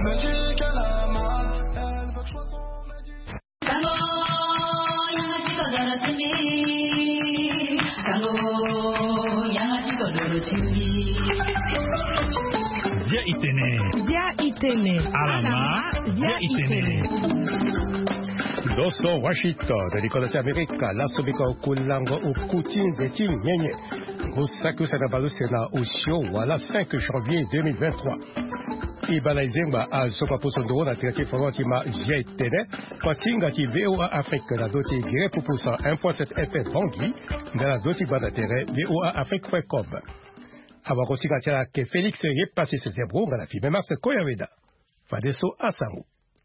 me dit qu'elle a mal, elle veut que je sois son métier. Tango, yanga chico doro timbi. Tango, yanga chico doro timbi. Dia itene. Alama, dia itene. Doso Washington, de l'école d'Amérique, la Sobika Okulango Okutin Zetin Nyenye. Musaku Sanabalu Sena Oshio, voilà 5 janvier 2023. Ibalaizemba a Sopaposondro, la créative Farantima Jaitene, Patingati VOA Afrique, la doti Gire Poussa 1.7 FM Bangui, dans la doti Badatere, VOA Afrique.com. Avoir aussi que Félix est passé ses zébros, dans la fille Mars Koyaveda. Fadeso Asamu.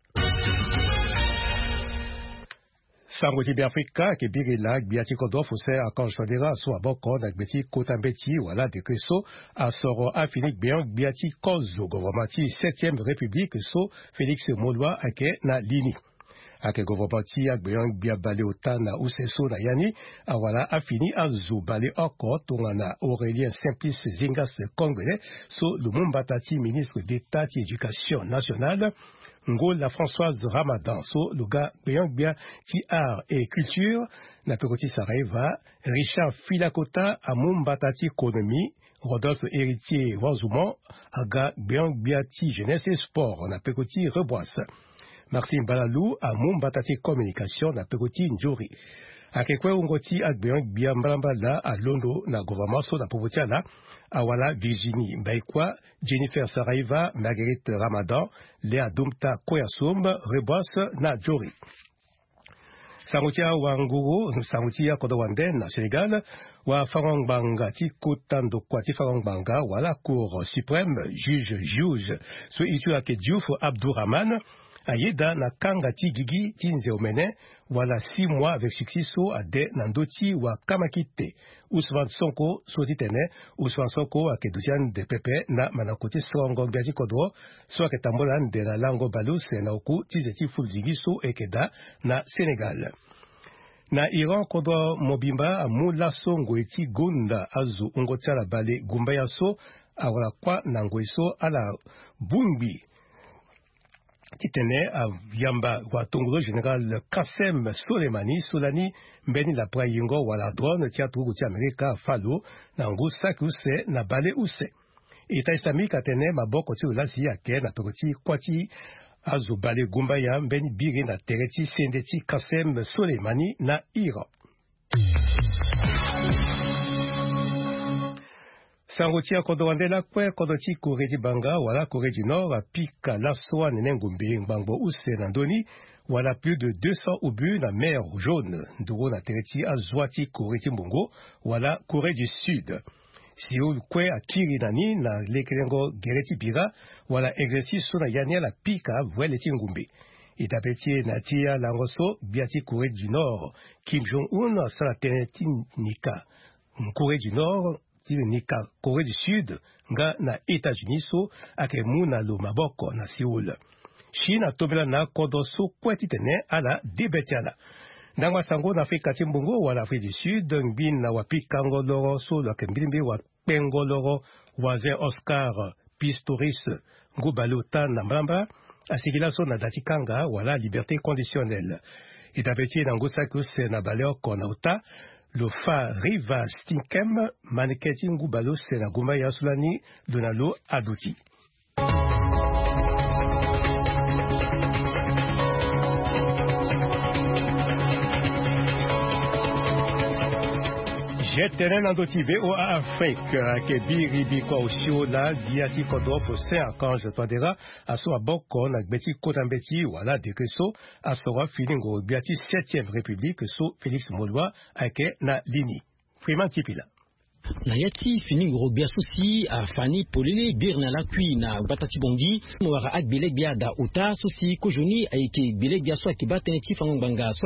Sangoji Biafrika, qui birila, biati kodof, ou c'est à Kanchadera, soit bokon, avec beti, kotambeti, voilà, de Kreso, à Soro, à Félix Bian, biati kozo, gouvernementi, 7e République, so, Félix Molois, ake na lini. Ake gouvernementi, ak Bian, biabale otana, ou c'est so, na yani, a voilà, a fini, a zo, bale oko, tongana, Aurélien Simplice, Zingas, Congolais, so, le Mumbatati, ministre d'État, d'éducation nationale, Ngo la Françoise de Ramadan, so le gars bien ti art et culture, na pekoti Saraiva, Richard Filakota, Amoum Batati Konomi, Rodolphe Héritier Wanzouman, aga bien ti jeunesse et sport, na pekoti Reboisse. Maxime Balalou, Amoum Batati communication, na pekoti Njori. Akekwe ungoti bien mbalambala a Londo na gouvernement so na popotia la awala Virginie Mbaikwa, Jennifer Saraiva, Marguerite Ramadan, Léa Dumta Koyasum, Reboise na Jori. Sangutia Wanguru, Sangutia Kodawande na Sénégal, wa Farangbanga ti Kotando Kwati Farangbanga, wala Cour suprême, juge, so itu ake Diouf Abdourahman, Ayeda na Kangati Gigi Tinze Omene, voilà 6 mois avec succès à de Nandoti wa Kamakite. Ousmane Sonko, Sotitene, Ousmane Sonko a Kedouzian de Pepe na Manakote Songo Gaji Kodro, soit que Tambolan de la Lango Balous et Naoku Tizeti Fulzigiso et Keda na Sénégal. Na Iran Kodro Mobimba a Moula Songo eti Gunda Azu Ungotsala Bale Gumbayaso, a wala kwa Nangoiso a la Bumbi. Kitene a Yamba wa Tongolo général Kassem Soleimani Solani Mbeni la Prayingo wala drone tiatu guti Amerika Falo na ngusa kuse na bale use. Eta islamique atene maboko ti ulasi yake na tokoti kwati azu bale gumbaya mbeni biri na tereti sendeti Kassem Soleimani na Iran. Sangotia Kodowandela kwe Kodoti Corée du Banga, wala Corée du Nord, a pika la soa nenengumbi ngbango use nandoni, wala plus de 200 obus na mer jaune, nduro na tereti azwati Corée du Mbongo, wala Corée du Sud. Si ou kwe a kiri nani na lekelengo gereti bira, wala exercice na yania la pika vweleti ngumbi. Itapeti na tia langoso, biati Corée du Nord, Kim Jong-un sa la teneti nika. Corée du Nord, Nika Corée du Sud nga na États-Unis so akemu na lo maboko na Seoul. China tobela na kodoso kwetitene ala debetiala. Ndangwa sango na Afrika timbongo wala Afrique du Sud ngbin na wapikango loro so la kembilimbi wa pengo loro wazen Oscar Pistorius ngubalota na mbramba asigila so na datikanga wala liberté conditionnelle. Itapeti na ngusakus na baleoko na uta le fa riva stinkem maneketi ngubalo sena guma ya sulani donalo aduti. Jetenen andoti VOA Afrique ke biri biko osio la diati kodof se akange twadera aso aboko na beti kotambeti wala dekeso aso filingo biati 7e République so Félix Molois ake na lini. Freeman Tipila. Na yati fini ngorobia sosi a Fani Polele birna la kui na batati bongi mwara ak beleg bia da ota sosi kojoni aike beleg bia so ake bateneti fangbanga so ake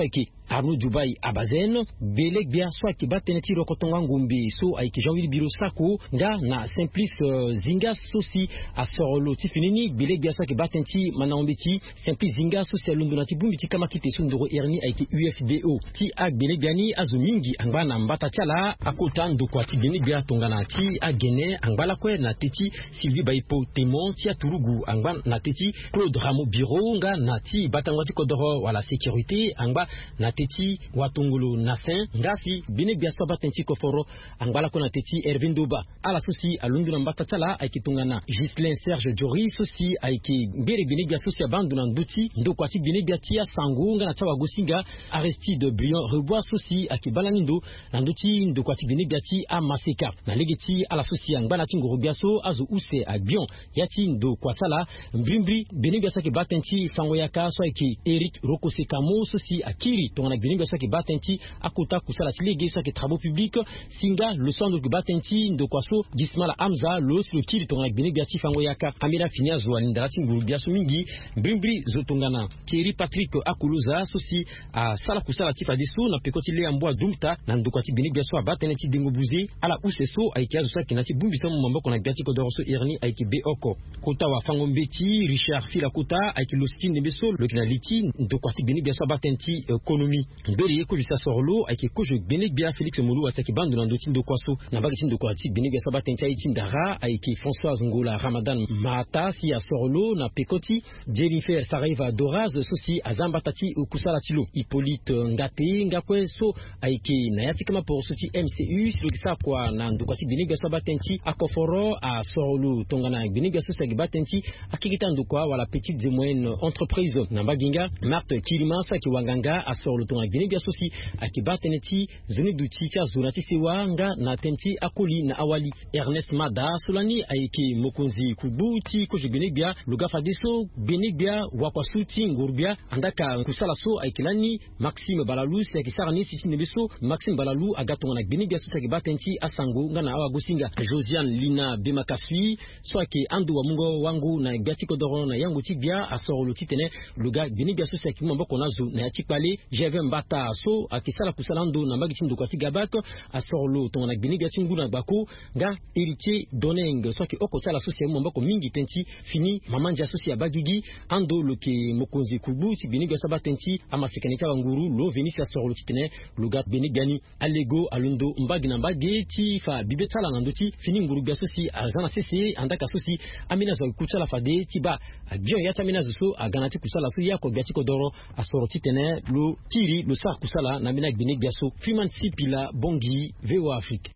Arnaud Dubai Abazen Belek bia soit ki bateneti rokotonga ngumbi so aiki Jean-Willy Biro Sako nga na Simplice Zinga sosi a Sorolo tifinini Belek bia soit ki batenti manaombiti Simplice Zinga sosi alundonati bumbiti kama kite sundoro erni aiki UFDO ti ak Belek biani azumingi angba mbata tiala akota ndokwati Belek bia tongana ti agene angbala kwe na teti Sylvie Baipo Temon ti aturugu angba na teti Claude Ramo Biro nga na ti batangwati kodoro wala sécurité angba na teti watungulu nasin ngasi Belek bia so batenti koforo angbala ko na teti Ervin Doba ala sosi alunduna mbata tiala aiki tongana Gislain Serge Diori sosi aiki Belek bia sosi abandona nduti ndokwati Belek bia tia sango nga na tawa gosinga Aristide Briand Rebois sosi akibalanindo nanduti ndokwati Belek bia ti amaseka na legeti ala sosi angba tingo biaso azu use agbion yati ndo kwasala mbrimbri Belek bia saki batenti fango yaka so aiki Eric Rokosekamo sosi akiri tongana Belek bia saki batenti akota kusala tilege saki travaux publics singa le centre de batenti ndo kwaso Gismala Hamza los le kiri tongana Belek bia ti fango yaka amira finia zo alindati nguru biaso mingi mbrimbri zotongana Thierry Patrick Akuluza sosi a sala kusala tifa deso na pekoti le ambwa dumta na ndo kwati Belek bia so abatenti dingo buzi ala useso aiki azu saki nati bumbisa mamboko na biati kodoroso erni aiki beoko kota wa fango mbeti Richard Fila kota aiki lostin nebeso le kinaliti ndo kwati Belek bia so abatenti ekonomi mberi yeko visa sorlo aiki kojo Belek bia Félix Molu asaki bando na ndoti ndo kwaso na bagiti ndo kwati Belek bia so abatenti aiki ndara aiki Françoise Ngola Ramadan Mata si a sorlo na pekoti Jennifer Saraiva Doraz sosi azamba tati ukusala tilo Hippolyte Ngate ngakwe so aiki nayati kama porosoti MCU silokisa kwa na ndo kwati Belek bia so abatenti akoforo a sorlo tongana Belek bia so sagi batenti akikita ndo kwa wala petites et moyennes entreprises na baginga Marthe Kilima saki wanganga a sorlo tongana Belek bia sosi akibateneti zone duti cha zonati sewanga na tenti akoli na awali Ernest Mada solani aiki mokonzi kubuti ko Belek bia lugafa deso Belek bia wakwasuti ngurbia andaka kusala so aikilani Maxime Balalu akisarani sisi nebeso Maxime Balalu agatonga na Belek bia so saki batenti asango ngana awa gosinga Josiane Lina Bemakasui swaki andu wa mungo wangu na biati kodoro na yangu tibia asoro lutitene luga Belek bia so saki mamboko nazo na yatikpale jeve mbata so akisala kusalando na magiti ndo kwati gabak asoro lo tonga na Belek bia tingu na bako nga héritier doneng swaki okotala so saki mamboko mingi tenti fini mamanja so saki bagigi ando loke mokonzi kubu ti Belek bia so batenti amasekanita wanguru lo venisi asoro lutitene luga Belek gani alego alundo mbagi na mbagi ti fa bibetala nandoti fini nguru bia so si azana sese andaka so si amina zo kutsala fade tiba abion yata amina zo aganati kusala so yako biati kodoro asoroti tene lo tiri lo sar kusala na mina Belek bia so Fiman Sipila Bongi VOA Afrique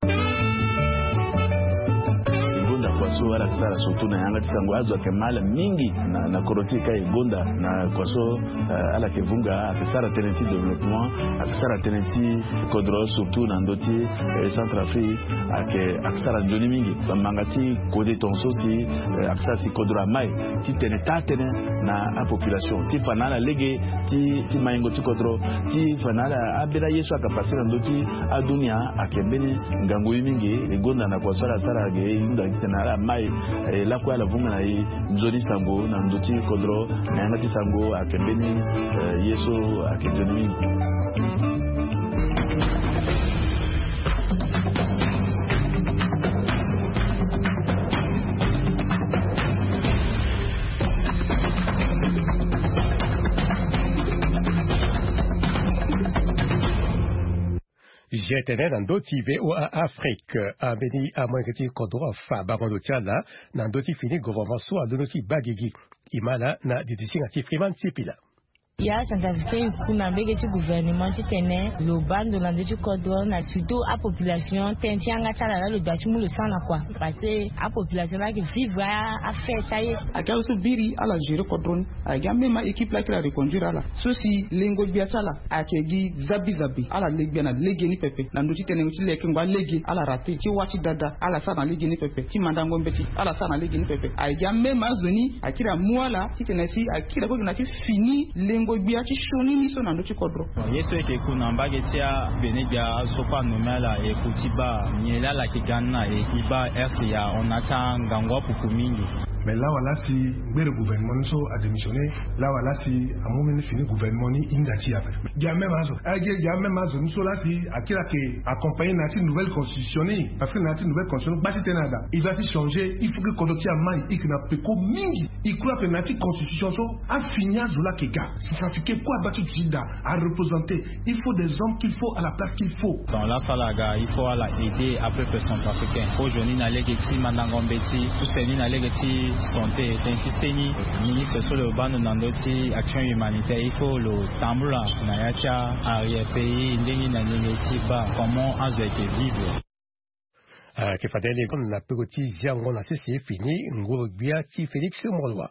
kwaso ala kisara surtout na yanga tisango azo kemala mingi na korotika igonda na kwaso ala kevunga akisara teneti développement akisara teneti kodro surtout na ndoti Centrafrique akisara njoni mingi bamangati kode tonso si akisara si kodro mai ti tenetane na population ti fanala lege ti maingo ti kodro ti fanala abira yesu akapasira ndoti adunia akembeni ngango mingi igonda na kwaso ala sara ge inda kitana mai la kwa la vunga na nzoni sango na ndoti kodro na yangati sango akembeni yesu akembeni J'étais dans d'autres VOA Afrique, à Beni, à moins que tu kodro fa barodotia là, dans d'autres fini gouvernement soit de notre bagigi. Imala na décision à Freeman Sipila. Ya Centrafrique kuna mbege ti gouvernement ti tene lo bando la ndeti kodro na surtout a population tenti anga tala la lo dati mu le sana quoi parce que a population la qui vivre a fait ça y a ka so biri ala gérer kodro a ga même équipe la qui la reconduire là ceci lengo biata la a ke gi zabi ala legbe na lege ni pepe na ndoti tene ti leke ngwa lege ala raté ti wati dada ala sa na lege ni pepe ti mandango mbeti ala sa na lege ni pepe a ga même azoni akira muala ti tene si akira ko na ti fini lengo bia ti shoni ni so na ndo ti kodro yeso ke kuna mbage tia benega sopa nomela e kutiba nyela la kigana e iba RCA onata ngangwa pukumingi mais là voilà si le gouvernement a démissionné, là voilà si à un moment fini le gouvernement indati avec. Il y a même azo nous là si akira qui accompagner une nouvelle constitution parce que une nouvelle constitution basi tenada il va changer, il faut que kodoti amai ikna peko mingi il croit que nati constitution a fini zola kega ça fait que quoi batu jida à représenter, il faut des hommes qu'il faut à la place qu'il faut. Dans la salaga il faut la aider après personne africain aujourd'hui na legeti manangombeti tuseni na legeti santé tentiseni ministre sur le ban nandoti action humanitaire il faut le tambula na yacha arrière pays ndeni na legeti ba comment azeke vivre que fadele comme la petite ziango na c'est fini ngoro bia ti Félix Molwa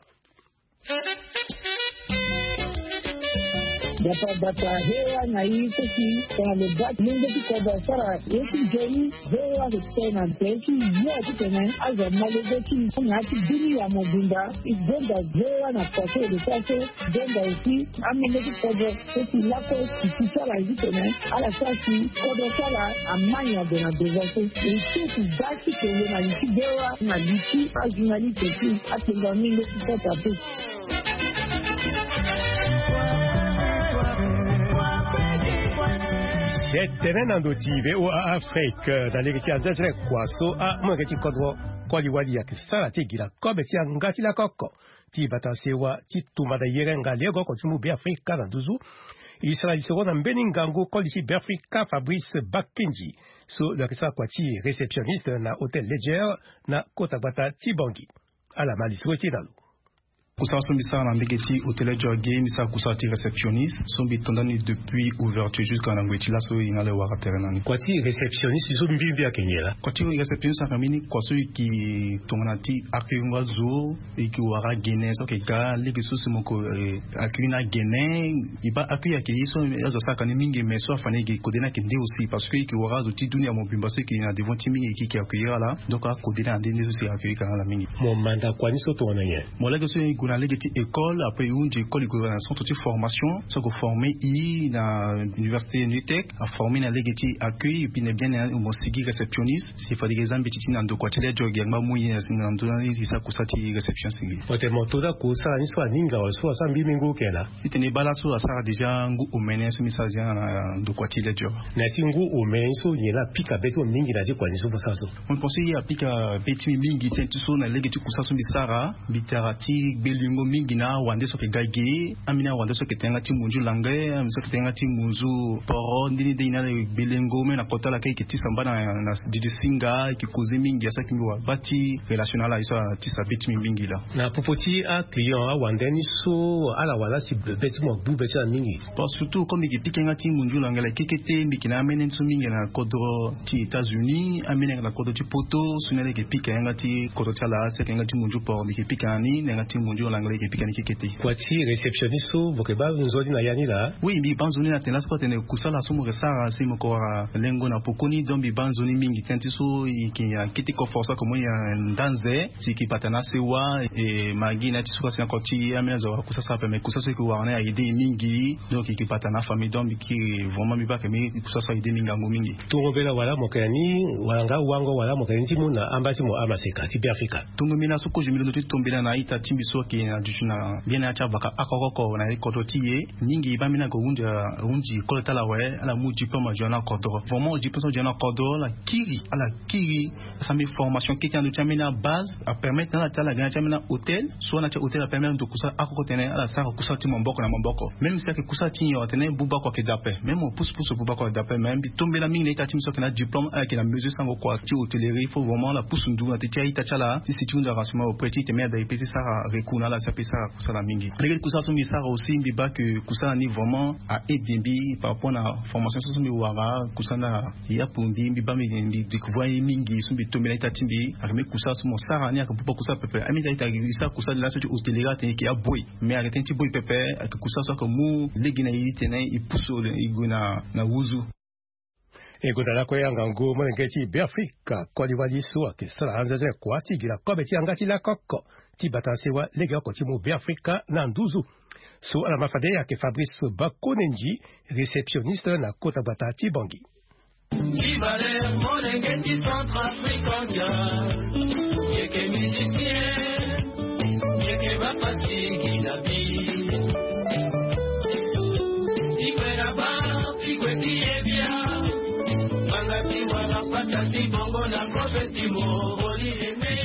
Data hewa na hii kwa lebaki mungu kwa sara yesu jeni hewa tena teki yote tena aza malebeki ngati dini ya mobunda igonda hewa na kwaso de kwaso donda uti ameleki kwa teki lako kisala hivi tena ala sasi kwa sala amanya dona devaso iti basi kwa na likidewa na liki ajunali teki atenda mingi kwa tapu. Tenen andotive o Afrique dans les régions de Kwaso a mongeti kodro kwaliwali ya kisala tigira kobeti ngati la koko ti batasewa ti tumada yerenga lego ko timu be Afrika na duzu Israël sero na mbeningango kolisi be Afrika Fabrice Bakenji so le kisa kwati réceptionniste na hôtel Ledger na Kota Bata Tibangi ala mali souhaité dalu Kusa Sombisa na mbegeti hôtel Jorge misa kusati réceptionniste sombi tondani depuis ouverture jusqu'à Nangweti la so ingale waka terenani. Kwati réceptionniste so mbimbi akenyela. Kwati réceptionniste akamini kwaso ki tonganati akuyunga zo iki wara Guinée so ke ga ligi so simoko akuyina Guinée iba akuya ke so yazo saka ni mingi meso afane ki kodena ke ndi aussi parce que ki wara zo ti dunia mo bimba so ki na devant ti mingi ki akuyira la donc a kodena ndi so si akuyika la mingi. Mo manda kwani so tona ye. Mo lege so on a l'école après une école de centre de formation so ko formé na université Nutec a formé na legeti accueil et puis bien au mosigi réceptionniste c'est fa des exemples petit na ndo kwatele jogi ngba muyi na ndo na isa kusati réception singi ote motoda ko sala ni swa ninga o swa sambi mingo kela itene bala so asara déjà ngu omene so misaje na ndo kwatele jogi na singu omene so yela pika beto mingi na kwa ni so bosaso on pensait ya pika beti mingi tentu so na legeti kusaso misara bitarati belungo mingi na wande so ke gage amina wande so ke tenga ti munju langue amisa ke tenga ti munju poro ndini de ina belengo me na kota la ke ti samba na didi singa ki kozi mingi asa kimwa bati relationnel isa ti sabit mingi la na popoti a client a wande ni so ala wala si beti mo bu beti mingi parce surtout comme ki pikenga ti munju langue la kekete mikina amene so mingi na kodro ti États-Unis amene na kodro ti poto sunele ke pikenga ti kodro tala se kenga ti munju poro ki pikani na ti munju langue ke pikani kekete kwati réceptionniste so bokeba nzodi na yani la oui bi banzoni na tena sport ne kusala so mo resara si mo ko lengo na pokoni dombi banzoni mingi tenti so ki ya kiti ko força comme ya ndanze si ki patana sewa e magina ti so ka koti amena zo kusasa pe me kusasa ko wana ya ide mingi donc ki patana famille dombi ki vraiment mi ba ke mi kusasa ide mingi ngo mingi to robela wala mo kani wanga wango wala mo kani ti muna ambati mo amaseka ti Afrika tungo mina so ko jumilo to tombela na ita timbi so ki na dushina bien na chabaka akoko na kodotiye nyingi ba mina ko unji ko tala we ala mu diplôme jona kodro vraiment diplôme jona kodro la kiri ça me formation qui tient chamina base à permettre na tala gana chamina hôtel soit na hôtel a permettre de kusa akoko tene ala sa kusa ti momboko na momboko même si que kusa ti yo tene buba ko ke dape même on pousse buba ko dape même bi tomber la mingi ta tim so que na diplôme avec la mesure sans quoi ti hôtellerie il faut vraiment la pousse ndu na ti ita chala si tu nda rasma au petit te mer da ipeti sa rekuna la sa pesa kusa la mingi les kusa so mi sa aussi bi ba que kusa ni vraiment a aider par rapport à formation so mi wara kusa na ya pumbi bi ba mi découvrir mingi so bi tomber ta timbi avec kusa so mo sara ni akapupa kusa pepe ami ta ita sa kusa la so hôtellerie te ki a boy mais arrêter ti boy pepe avec kusa so ko mu legina yi tene i puso iguna na wuzu egodala ko yanga ngo molengeti be Afrika ko liwali so ke sala anzaze kwa ti gira ko be ti angati la kokko ti batansewa lege ko ti mo be Afrika na nduzu so ala mafade ya ke Fabrice Bakonenji réceptionniste na Kota Bata Tibangi Kibale molengeti Centrafrique yeke musicien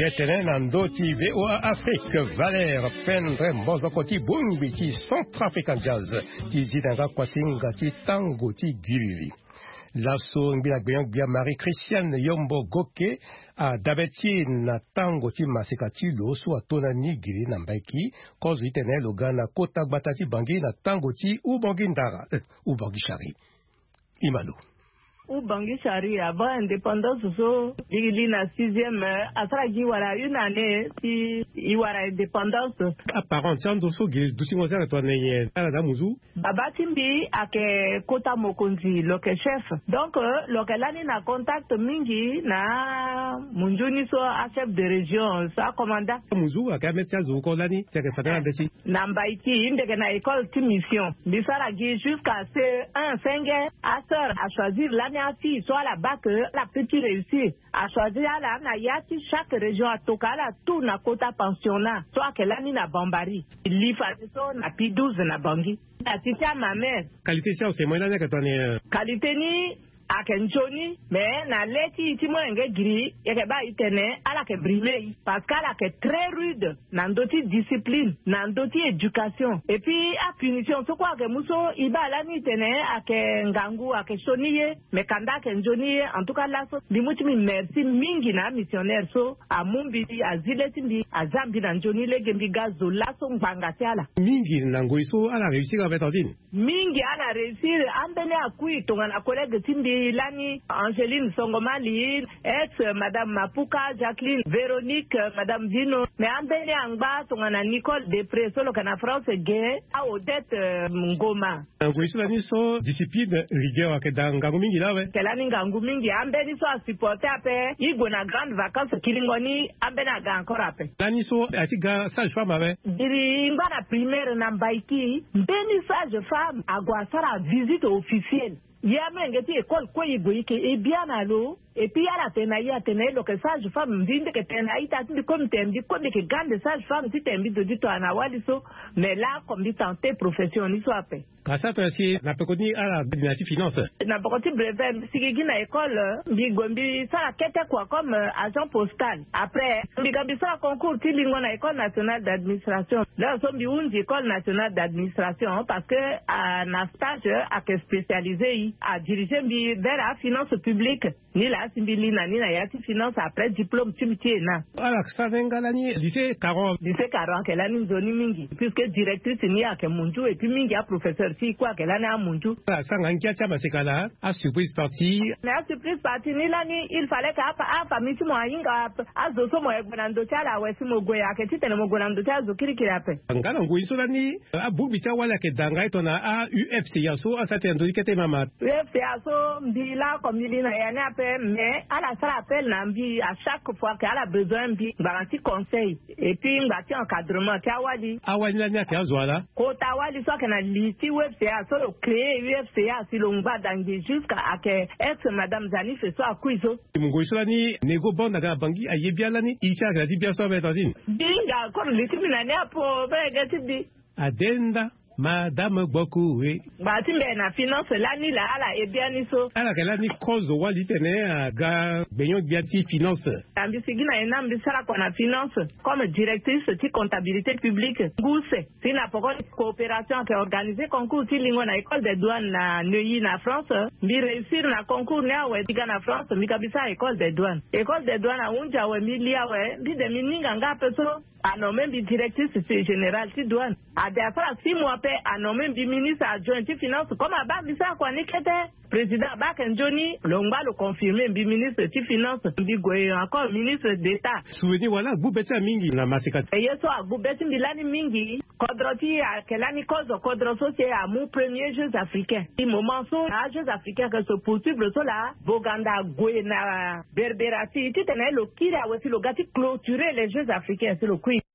Jetenen Andoti VOA Afrique, Valère Pendre Mbozokoti Bumbiti, Centrafrican Jazz, Tizidanga Kwasinga, Tango Tigiri. Lasso Ngbilagbeyon Bia Marie-Christiane Yombo Goke a Dabeti na Tango Masekati Loso a Tonani Giri Nambaiki, Kozu Itene Logana Kota Batati Bangi na Tango Ti Ubangindara, Ubangishari. Imalo. Ubangi Shari avant indépendance so il na 6e asragi wala une année si iwara indépendance apparent sando so gil dusingoza to nenye ala muzu babatimbi ake kota mokonzi loke chef donc loke lani na contact mingi na munjuni so a chef de région sa commandant muzu aka metia zo ko lani c'est que ça ndeti na mbaiki indeke na école de mission bisara gi jusqu'à C1 5e a sœur a choisir l'année fille soit la bac la petite réussite a choisi la na yati chaque région a toka la tout na kota pensionnat soit que l'année na bambari li fa so na P12 na bangi la titia ma mère qualité ça c'est moi là que ton qualité ni akenjoni mais na leti timo enge giri yeke ba itene ala ke briller parce qu'ala ke très rude na ndoti discipline na ndoti éducation et puis a punition so kwa ke muso iba la ni tene ake ngangu ake shoniye mais kanda ke njoni en tout cas là so bimuti mi merci mingi na missionnaire so a mumbi a zileti mbi a zambi na njoni lege mbi gazo la so mbanga tiala mingi na ngoiso ala réussir avec Tandine mingi ala réussir ambene akui tonga na collègue timbi Lani, Angéline Songomali, ex Madame Mapuka, Jacqueline, Véronique, Madame Dino, mais Ambele Angba, Tongana Nicole Depré, solo kana France Gay, a Odette Ngoma. Ngoiso lani so discipline rigueur ke dangangu mingi la we. Kelani ngangu mingi ambeli so supporter ape, igo na grande vacances kilingoni ambena ga encore ape. Lani so atiga sage femme abe. Diri ngana primaire na Mbaiki, mbeni sage femme agwa sara visite officielle. Yamengeti école ko igoike e bien alo et puis ala tena ya tena lo que sage femme ndinde que tena ita ndi comme tembi comme que grande sage femme si tembi de dito anawali so mais là comme dit santé professionnelle so ape kasa to si na pekoni ala dinati finance na pekoti brevet sigigi na école bigombi sala kete quoi comme agent postal après bigambi sala concours tilingo na école nationale d'administration là sombi unji école nationale d'administration parce que na stage a que spécialisé a diriger mbi vers la finance publique ni la simbili na ni na yati finance après diplôme timitié na ala ça ngala ni lycée 40 que la ni zoni mingi puisque directrice ni a que munju et puis mingi a professeur si quoi que la na munju ça ngankia chama sekala a surprise party na surprise party ni la ni il fallait que a famille mo inga a zo so mo egbonando chala wesi mo goya ke titene mo gonando cha zo kirikira pe ngala ngoiso la ni a bubi cha wala ke danga itona a UFC ya so a satendo ikete mama UFC so mbila komili na yana pe mais à la salle appel nambi à chaque fois qu'elle a besoin bi garantie conseil et puis ngati encadrement tawali awani la nya ka zwala ko tawali so kana liti webca so lo créer webca si lo ngba dangi jusqu'à que ex madame Zani fait so akuizo mungo so ni nego bon daga bangi ayebia la ni icha ga di bien so betazine dinga ko liti minane apo be gati bi adenda Madame Bokoui. Batimbe na finance lani la ala ebiani so. Ala kala ni kozo wali tene ga benyo biati finance. Ambi sigina enambi sara kwa na finance comme directrice ti comptabilité publique. Gouse. Si na poko coopération qui organisé concours ti lingo na école des douanes na Neuilly na France. Bi réussir na concours na we tiga na France mi kabisa école des douanes. École des douanes a unja we milia we bi de mininga ngape so. A nommé bi directrice générale ti douane. A de afra 6 mois pe a nommé bi ministre adjoint ti finance comme a ba bisa kwa nikete président Bakenjoni longba le confirmer bi ministre ti finance bi goye encore ministre d'état. Souvenir wala bubeta mingi na masika. E yeso a bubeti bilani mingi kodroti a kelani kozo kodro socie a mon premier Jeux africains. Ti moment so a Jeux africains que se poursuivre so la Boganda goye na Berberati ti tene lo kira wesi lo gati clôturer les Jeux africains c'est le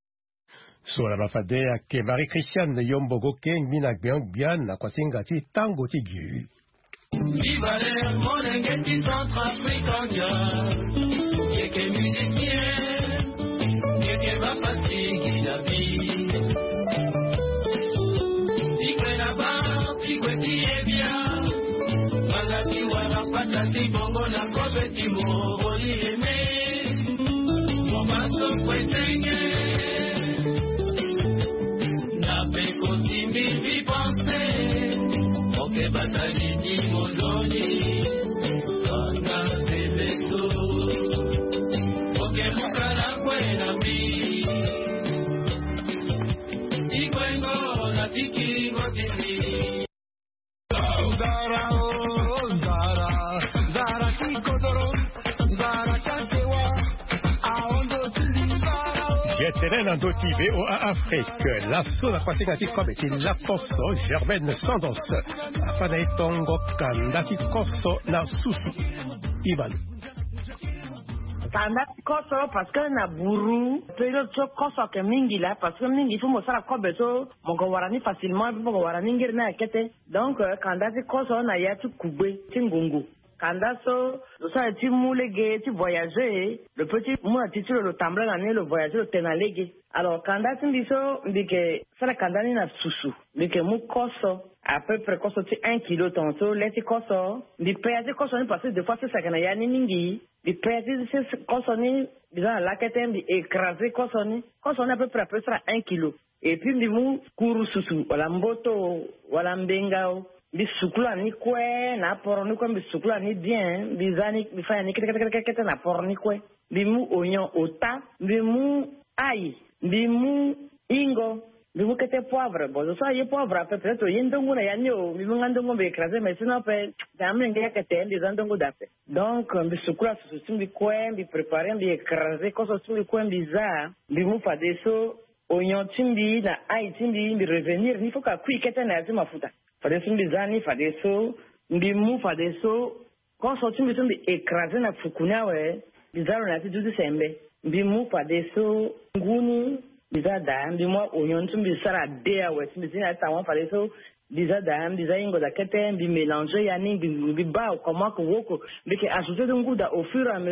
sur la bafade ke Marie-Christiane Yombo Gokeng minak bian na kwasingati tango tigi. Viva l'air, mon engeti Centrafrican jazz. Yeke musicien, yeke va passer la vie. Tigwe na ba, tigwe ti ebia. Magati wala patati bongo na kobeti mo, oli eme. Momaso Jetenen Doti VOA Afrique, l'assaut la kwatingati kobeti la posto Germaine Sandos, afana itongo kandati koso na susu. Ivan. Kanda koso parce que na buru pero cho koso ke mingi la parce que mingi faut mo sala kobeto mo go warani facilement mo go warani ngir na kete donc kanda ti koso na ya tu kubwe tingungu. Kanda so ça tu moulege tu voyager le petit moi titre le tambla l'année le voyager le tenalege alors kanda tindiso ndike sala kanda ni na susu ndike mu koso à peu près koso ti 1 kilo tonto leti koso ndi payati koso ni parce que des fois c'est ça kana ya ni mingi di payati c'est koso ni disons la kete ndi écraser koso ni à peu près 1 kilo et puis ndi mu kuru susu wala mboto wala mbengao bisukula ni kwe na poroni kwe bisukula ni bien bizani bifanya ni kete na poroni kwe bimu oignon ota bimu ail bimu ingo bimu kete poivre bon ça y poivre peut-être yendongo na yanyo bimu ngandongo be écraser mais sinon pe damle ngia kete des andongo dape donc bisukula susumbi kwe bi préparer bi écraser ko susumbi kwe biza bimu fadeso oignon timbi na ail timbi bi revenir il faut ka kui kete na azima mafuta fadeso mbizani fadeso mbimu fadeso quand sorti mbitumbi écraser na fukunya we bizaro na tidu sembe mbimu fadeso nguni bizada mbimwa onyon tumbi sara dea we mbizina tawa fadeso bizada mbizaingo da kete mbi mélanger yani mbi ba comment que woko mbike ajouter nguda au fur et à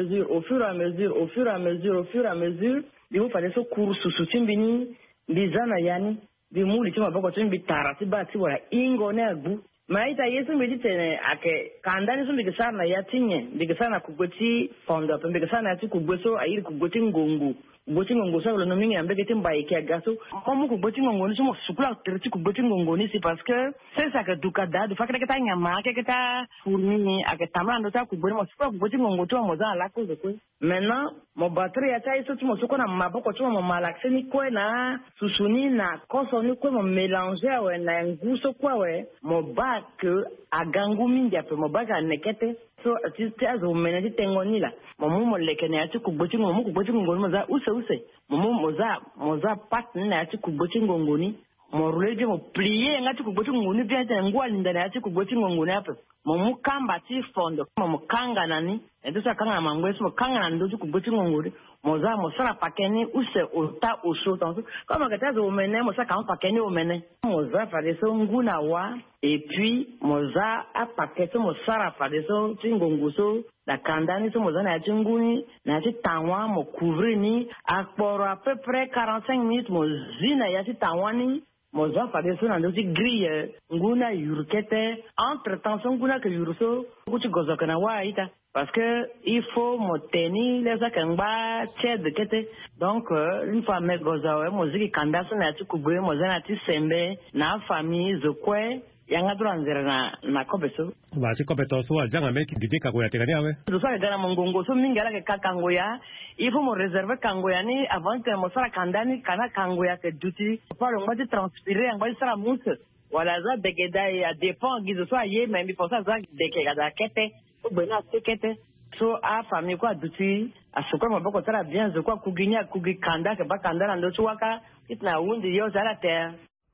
mesure mbimu fadeso kursu suchimbini bizana yani bimuli chima bako tumbi tarati bati wala ingo ne agu maita yesu mbidi tene ake kandani sumbi kisana ya tinye bikisana kugoti fondo pembe kisana ya kugweso ayiri kugoti ngongo sa lo nomingi ambeke timba ikia gaso komu kugoti ngongo ni sumo sukula terti kugoti ngongo ni si parce que c'est ça que dukada du fakata kita nyama ke kita fourni ake tamando ta kugoti mo sukula kugoti ngongo to mo za la cause ko maintenant mo batterie ya tai so tumo sukona maboko tumo mo malaxeni ko na susuni na konsoni ko mo mélanger we na nguso kwa we mo que agangu mingi ape mo baga nekete so tiste azo menedi tengoni la mo lekene ati kuboti mo kuboti ngoni moza use mo moza partner ati kuboti ngoni mo ruleje mo plier ngati kuboti ngoni bien ngwa ndani ati kuboti ngoni ape mo kamba ti fondo mo kanga nani edo sa kanga mangweso mo kanga na ndo kuboti ngoni moza mo sala pakeni use ota oso tanso comme katazo omene mo sa kan pakeni omene moza fadeso nguna wa et puis moza a paketo mo sara fadeso tingongoso la kandani so moza na tinguni na titanwa mo couvrir ni akporo à peu près 45 minutes mo zina ya titanwani moza fadeso na ndo grille nguna yurkete entre temps so nguna ke yurso kuti gozokana wa ita parce que il faut monter les akamba tiède kete donc une fois mes gozawe moziki kandaso na tukubwe mozana ti sembe na famille zokwe yanga duranzera na kobeso ba ti kobeto so azanga meki dideka ko yatekani awe do sa gana mongongo so mingala ke kakangoya il faut me réserver kangoya ni avant que mo sara kandani kana kangoya ke duty par on va te transpirer on va sara mousse wala za begeda ya dépend gizo so aye mais il faut ça za dekega da kete bena sekete so a famille kwa duti asukwa maboko tara bien zo kwa kuginya kugikanda ke bakanda ndo chuaka itna wundi yo zara terre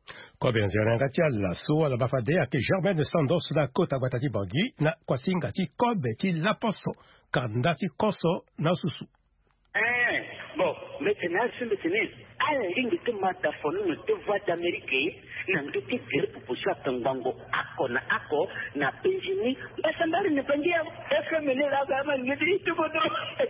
ko bien zera ngatiala so ala bafade ake Germaine Sandos la kota batati bangi na kwasinga ti kobe ti laposo kanda ti koso na susu bon maintenant ce maintenant à la ligne de mata fonu de voix d'Amérique na ndo ti dire pour ça tangango ako na penjini basambari ne pangia efe mene la kama ngidi tu bodo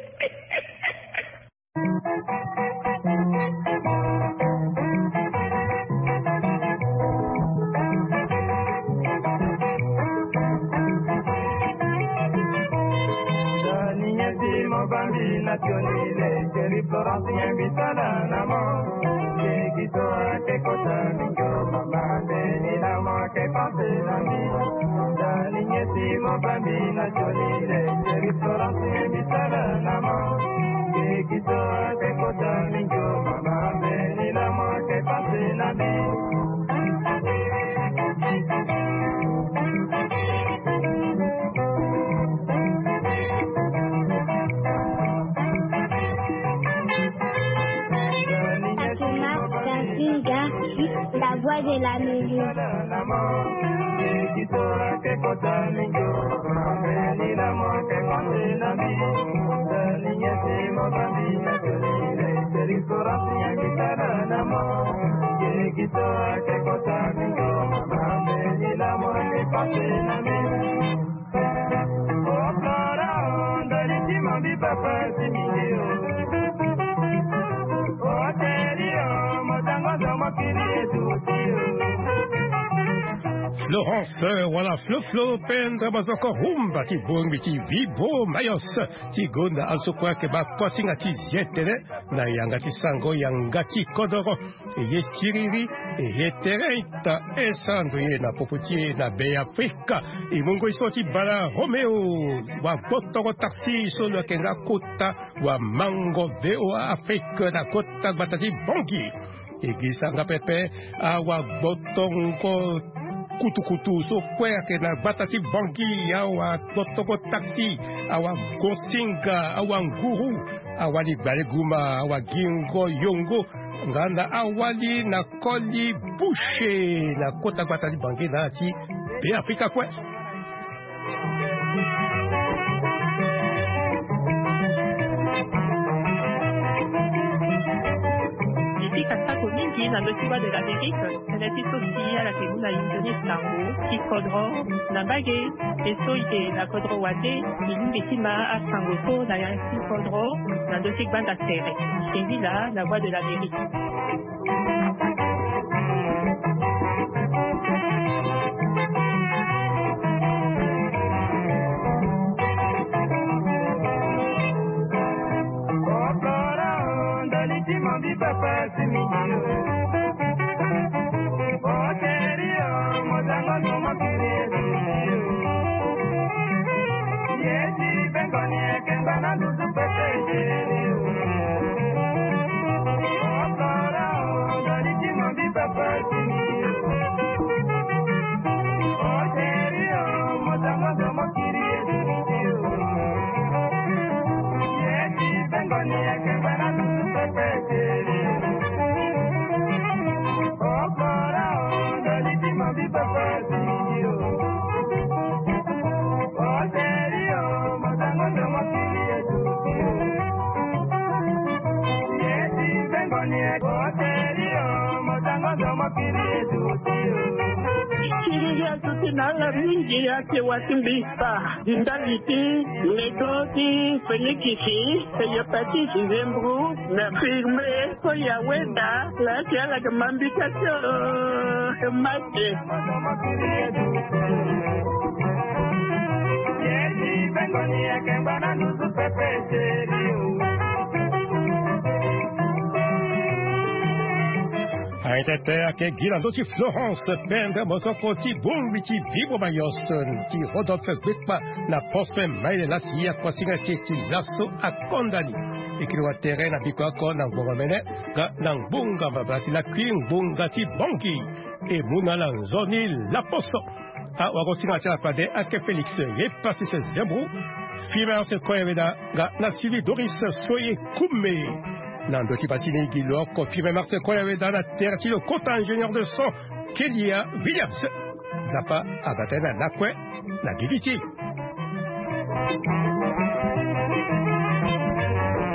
Bambi nationale, Jerry Florence Yambitana Namo, Kito Kekota Mingo, Mama, Namo, Kepase Nami, Daniel mobambi na jolile restaurant bisala namo kikito te kota minjo mama beni namo te pase nabi La voix de la musique. Florence, voilà, Flo, pendre mazoko humba, ti bongi, ti vibo, mayos, ti gonda, asokwa ke ba kosinga ti jetere, na yanga ti sango, yanga ti kodoro, ye siriri, ye tereita, esando ye na poputie, na be Afrika, mungo isoti bala Romeo, wa gotoro taxi, solo kenga kota, wa mango veo Afrika, na kota batati bongi, gisanga pepe, awa botongo, kutu so kweke na batati bangi awa totoko taxi awa gosinga awa nguru awali baleguma awa gingo yongo nganda awali na koli bushe na kota batati bangi na ati be Afrika kwe na dossier de l'Amérique, elle est associée à la tribune à l'Indonésie Sango, qui codera na bagé, et soïté na codro wate, il m'estima à Sangoto, na yansi codro, na dossier bande à serre. C'est là la voix de l'Amérique. Nala mingi yake watimbisa indaliti negoti fenyikisi feyopatisi zembru na firme koya weda la tiala kamambikacho mate yesi bengoni yake bana nusu pepe serio Aitete ke gilando ti Florence pende mosoko ti bongi ti vivo mayos ti Rodolphe Gbekpa na pospe maile la siya kwa singa ti lasso a kondani ekiriwa terrain na bikoko na ngonga mene ga na ngbunga mabasi la kwi ngbunga ti bongi e muna la zoni la posto a wagosinga ti la pade ake Félix ye pasi se zembru fimer se koyeveda ga na suivi Doris Soye Kume Nando Tipasini Guilor, confirmé Marcel Koyawe dans la terre, le compte ingénieur de son, Kélia Williams. Zapa Abatena Nakwe, la Giviti.